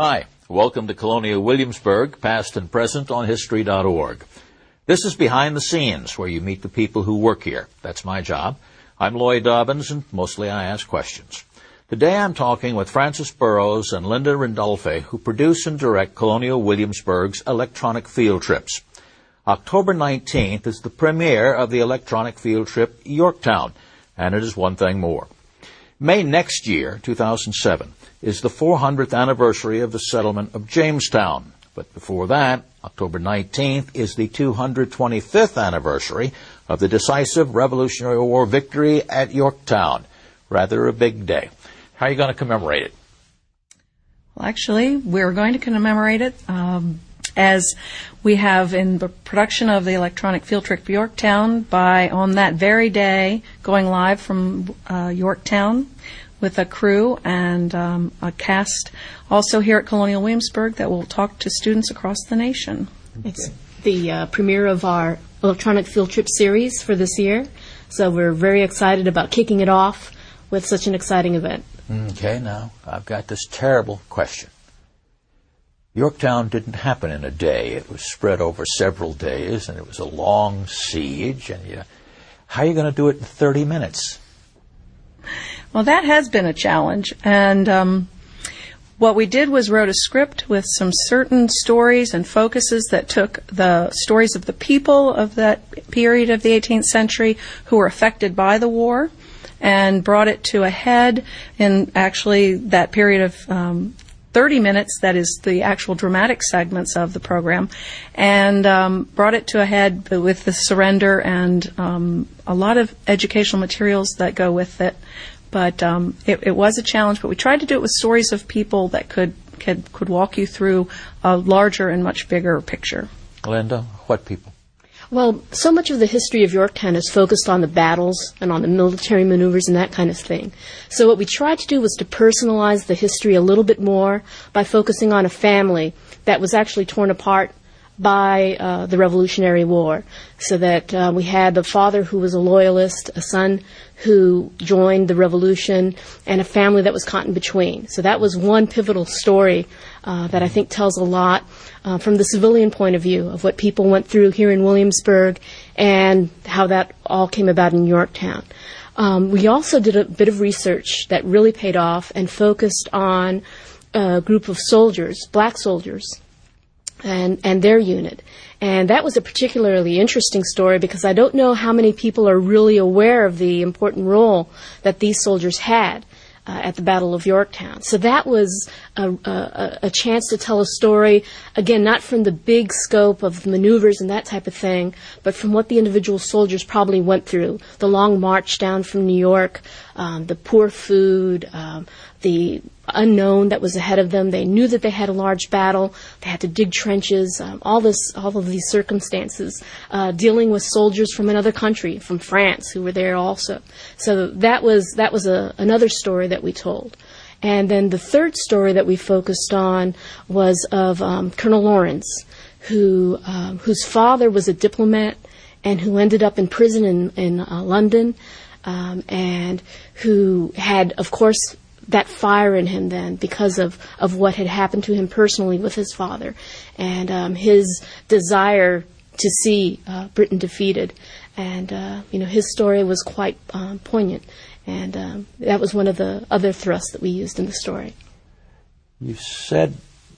Hi, welcome to Colonial Williamsburg, past and present on History.org. This is Behind the Scenes, where you meet the people who work here. That's my job. I'm Lloyd Dobbins, and mostly I ask questions. Today I'm talking with Francis Burrows and Linda Rindolphe, who produce and direct Colonial Williamsburg's electronic field trips. October 19th is the premiere of the electronic field trip Yorktown, and it is one thing more. May next year, 2007, is the 400th anniversary of the settlement of Jamestown. But before that, October 19th is the 225th anniversary of the decisive Revolutionary War victory at Yorktown. Rather a big day. How are you going to commemorate it? Well, actually, we're going to commemorate it as we have in the production of the electronic field trip Yorktown by, on that very day, going live from Yorktown with a crew and a cast also here at Colonial Williamsburg that will talk to students across the nation. It's the premiere of our electronic field trip series for this year, so we're very excited about kicking it off with such an exciting event. Okay, now, I've got this terrible question. Yorktown didn't happen in a day. It was spread over several days, and it was a long siege. And how are you going to do it in 30 minutes? Well, that has been a challenge. And what we did was wrote a script with some certain stories and focuses that took the stories of the people of that period of the 18th century who were affected by the war and brought it to a head in actually that period of 30 minutes, that is the actual dramatic segments of the program, and brought it to a head with the surrender and a lot of educational materials that go with it. But it was a challenge, but we tried to do it with stories of people that could walk you through a larger and much bigger picture. Linda, what people? Well, so much of the history of Yorktown is focused on the battles and on the military maneuvers and that kind of thing. So what we tried to do was to personalize the history a little bit more by focusing on a family that was actually torn apart by the Revolutionary War. So that we had the father who was a loyalist, a son who joined the revolution, and a family that was caught in between. So that was one pivotal story that I think tells a lot from the civilian point of view of what people went through here in Williamsburg and how that all came about in Yorktown. We also did a bit of research that really paid off and focused on a group of soldiers, black soldiers, and their unit. And that was a particularly interesting story because I don't know how many people are really aware of the important role that these soldiers had at the Battle of Yorktown. So that was a chance to tell a story, again, not from the big scope of maneuvers and that type of thing, but from what the individual soldiers probably went through. The long march down from New York, the poor food, the unknown that was ahead of them. They knew that they had a large battle. They had to dig trenches. All of these circumstances, dealing with soldiers from another country, from France, who were there also. So that was another story that we told. And then the third story that we focused on was of Colonel Lawrence, whose father was a diplomat and who ended up in prison in London, and who had, of course, that fire in him then because of what had happened to him personally with his father and his desire to see Britain defeated. And, his story was quite poignant. And that was one of the other thrusts that we used in the story. You said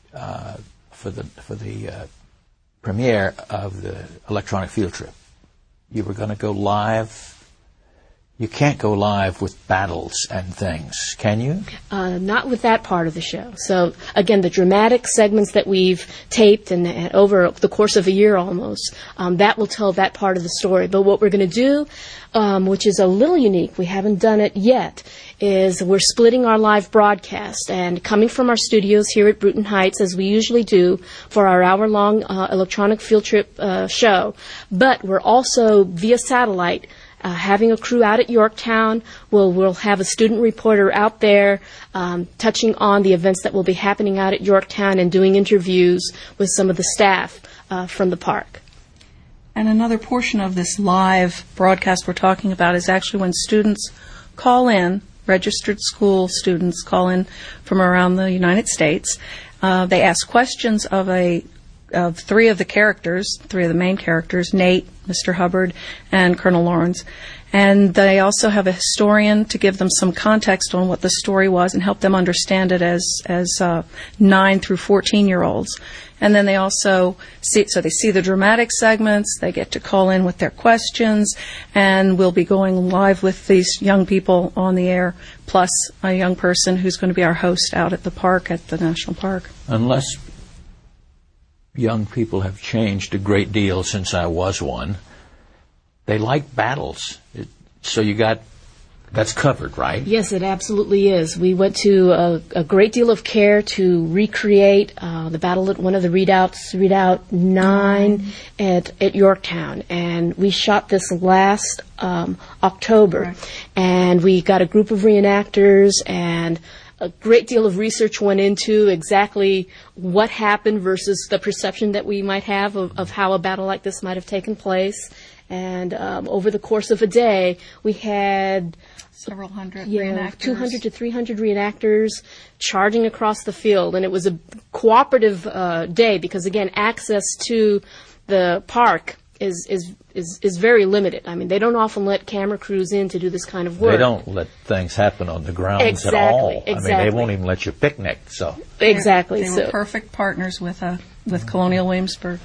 for the premiere of the electronic field trip, you were going to go live. You can't go live with battles and things, can you? Not with that part of the show. So, again, the dramatic segments that we've taped and over the course of a year almost, that will tell that part of the story. But what we're going to do, which is a little unique, we haven't done it yet, is we're splitting our live broadcast and coming from our studios here at Bruton Heights, as we usually do, for our hour-long electronic field trip show. But we're also, via satellite, having a crew out at Yorktown. We'll have a student reporter out there touching on the events that will be happening out at Yorktown and doing interviews with some of the staff from the park. And another portion of this live broadcast we're talking about is actually when students call in, registered school students call in from around the United States, They ask questions of three of the main characters, Nate, Mr. Hubbard, and Colonel Lawrence. And they also have a historian to give them some context on what the story was and help them understand it as 9 through 14-year-olds. And then they also see the dramatic segments, they get to call in with their questions, and we'll be going live with these young people on the air, plus a young person who's going to be our host out at the park, at the national park. Unless young people have changed a great deal since I was one, they like battles. So that's covered, right? Yes, it absolutely is. We went to a great deal of care to recreate the battle at one of the readouts, Redoubt 9 at Yorktown. And we shot this last October. Right. And we got a group of reenactors, and a great deal of research went into exactly what happened versus the perception that we might have of how a battle like this might have taken place. And over the course of a day, we had several hundred reenactors. 200 to 300 reenactors charging across the field. And it was a cooperative day because, again, access to the park is very limited. I mean, they don't often let camera crews in to do this kind of work. They don't let things happen on the grounds at all. Exactly. I mean, they won't even let you picnic. So exactly. They were perfect partners with Colonial Williamsburg.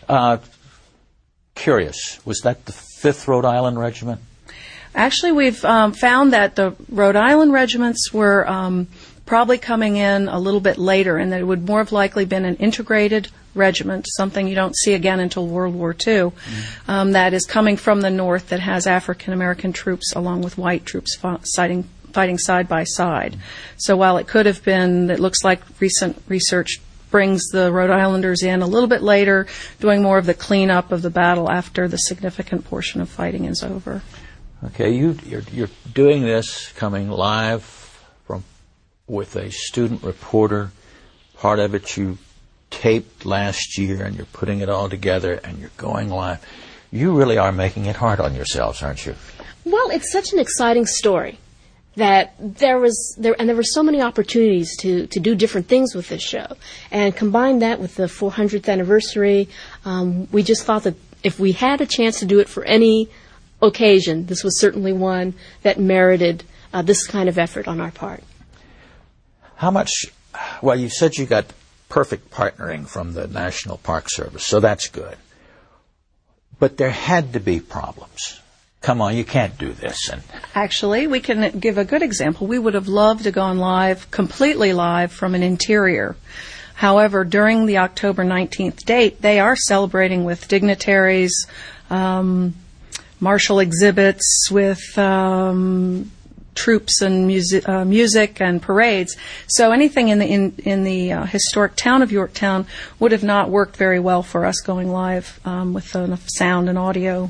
Curious, was that the 5th Rhode Island Regiment? Actually, we've found that the Rhode Island regiments were probably coming in a little bit later, and that it would more have likely been an integrated regiment, something you don't see again until World War II, that is coming from the north that has African-American troops along with white troops fighting side by side. So while it could have been, it looks like recent research brings the Rhode Islanders in a little bit later, doing more of the cleanup of the battle after the significant portion of fighting is over. Okay, you're doing this coming live with a student reporter. Part of it you taped last year, and you're putting it all together, and you're going live. You really are making it hard on yourselves, aren't you? Well, it's such an exciting story that there were so many opportunities to do different things with this show. And combine that with the 400th anniversary, we just thought that if we had a chance to do it for any occasion, this was certainly one that merited this kind of effort on our part. How much, well, you said you got perfect partnering from the National Park Service, so that's good. But there had to be problems. Come on, you can't do this. Actually, we can give a good example. We would have loved to have gone live, completely live, from an interior. However, during the October 19th date, they are celebrating with dignitaries, martial exhibits, with troops and music and parades. So anything in the historic town of Yorktown would have not worked very well for us going live with enough sound and audio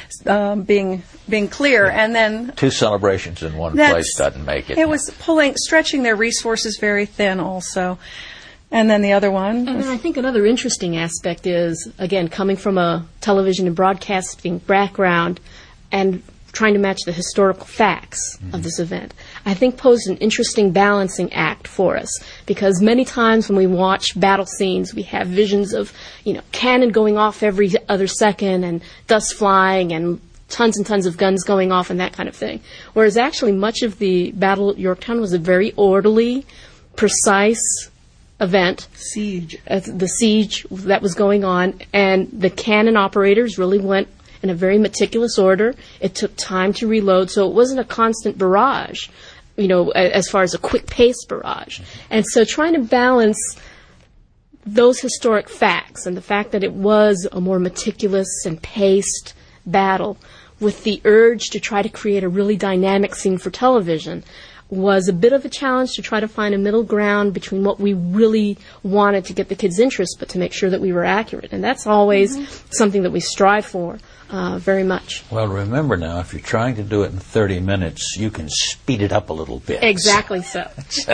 being clear. Yeah. And then 2 celebrations in one place doesn't make it. It was stretching their resources very thin also. And then the other one. And then I think another interesting aspect is, again, coming from a television and broadcasting background and trying to match the historical facts of this event, I think posed an interesting balancing act for us. Because many times when we watch battle scenes, we have visions of, cannon going off every other second and dust flying and tons of guns going off and that kind of thing. Whereas actually much of the battle at Yorktown was a very orderly, precise event. The siege that was going on, and the cannon operators really went in a very meticulous order. It took time to reload, so it wasn't a constant barrage, as far as a quick-paced barrage. And so trying to balance those historic facts and the fact that it was a more meticulous and paced battle with the urge to try to create a really dynamic scene for television was a bit of a challenge to try to find a middle ground between what we really wanted to get the kids' interest, but to make sure that we were accurate. And that's always something that we strive for very much. Well, remember now, if you're trying to do it in 30 minutes, you can speed it up a bit. Exactly so.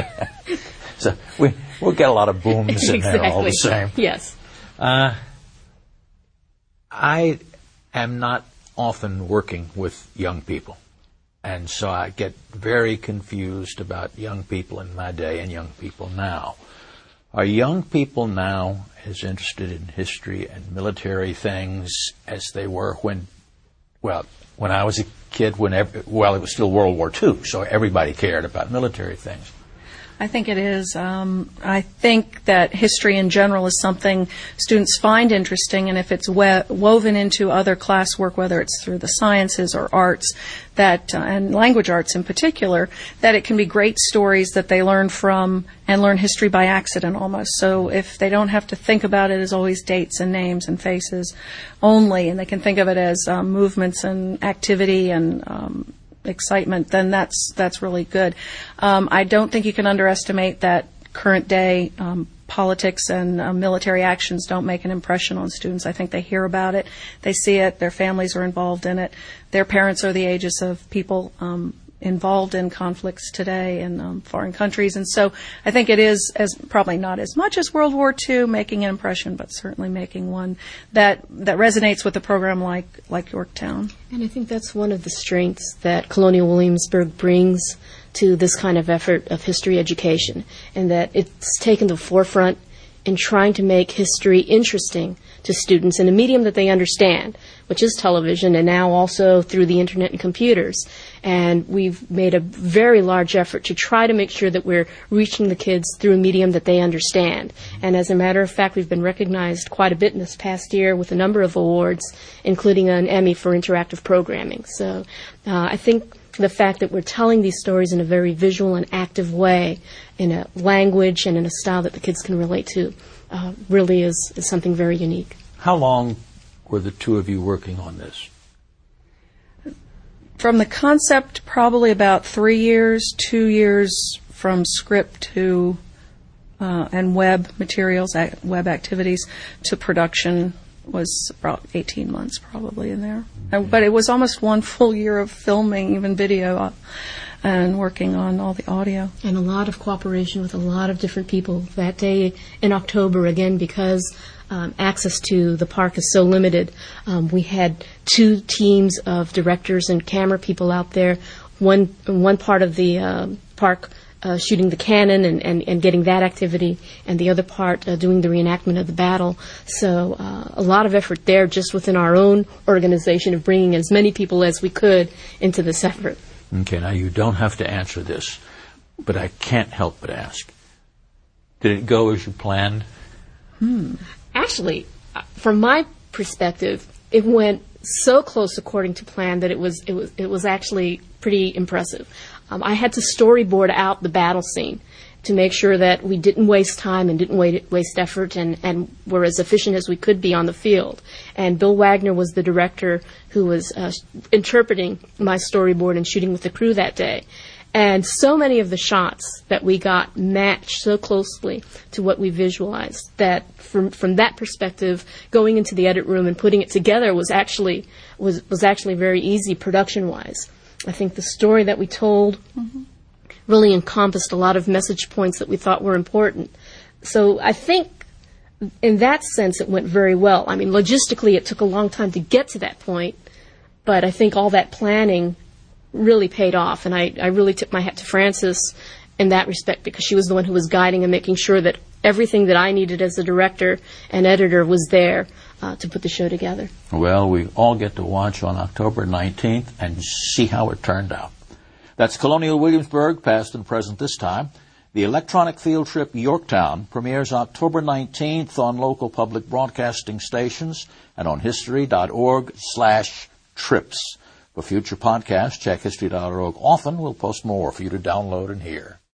So we'll get a lot of booms in there all the same. Yes. I am not often working with young people. And so I get very confused about young people in my day and young people now. Are young people now as interested in history and military things as they were when I was a kid, it was still World War II, so everybody cared about military things? I think it is. I think that history in general is something students find interesting, and if it's woven into other classwork, whether it's through the sciences or arts, and language arts in particular, that it can be great stories that they learn from and learn history by accident almost. So if they don't have to think about it as always dates and names and faces only, and they can think of it as movements and activity and excitement, then that's really good. I don't think you can underestimate that current day politics and military actions don't make an impression on students. I think they hear about it, they see it, their families are involved in it, their parents are the ages of people involved in conflicts today in foreign countries, and so I think it is probably not as much as World War II making an impression, but certainly making one that resonates with a program like Yorktown. And I think that's one of the strengths that Colonial Williamsburg brings to this kind of effort of history education, and that it's taken the forefront in trying to make history interesting to students in a medium that they understand, which is television, and now also through the internet and computers. And we've made a very large effort to try to make sure that we're reaching the kids through a medium that they understand. And as a matter of fact, we've been recognized quite a bit in this past year with a number of awards, including an Emmy for interactive programming. So I think the fact that we're telling these stories in a very visual and active way, in a language and in a style that the kids can relate to, really is something very unique. How long were the two of you working on this? From the concept, probably about 3 years, 2 years from script to and web materials, web activities, to production was about 18 months probably in there. But it was almost 1 full year of filming, even video, and working on all the audio. And a lot of cooperation with a lot of different people. That day in October, again, because access to the park is so limited, we had 2 teams of directors and camera people out there, one part of the park shooting the cannon and getting that activity, and the other part doing the reenactment of the battle. So a lot of effort there just within our own organization of bringing as many people as we could into this effort. Okay, now you don't have to answer this, but I can't help but ask. Did it go as you planned? Actually, from my perspective, it went so close according to plan that it was actually pretty impressive. I had to storyboard out the battle scene to make sure that we didn't waste time and didn't waste effort and were as efficient as we could be on the field. And Bill Wagner was the director who was interpreting my storyboard and shooting with the crew that day. And so many of the shots that we got matched so closely to what we visualized that from that perspective, going into the edit room and putting it together was actually very easy production-wise. I think the story that we told really encompassed a lot of message points that we thought were important. So I think in that sense it went very well. I mean, logistically it took a long time to get to that point, but I think all that planning really paid off, and I really tip my hat to Frances in that respect, because she was the one who was guiding and making sure that everything that I needed as a director and editor was there to put the show together. Well, we all get to watch on October 19th and see how it turned out. That's Colonial Williamsburg, past and present this time. The electronic field trip Yorktown premieres October 19th on local public broadcasting stations and on history.org/trips. For future podcasts, check history.org. Often we'll post more for you to download and hear.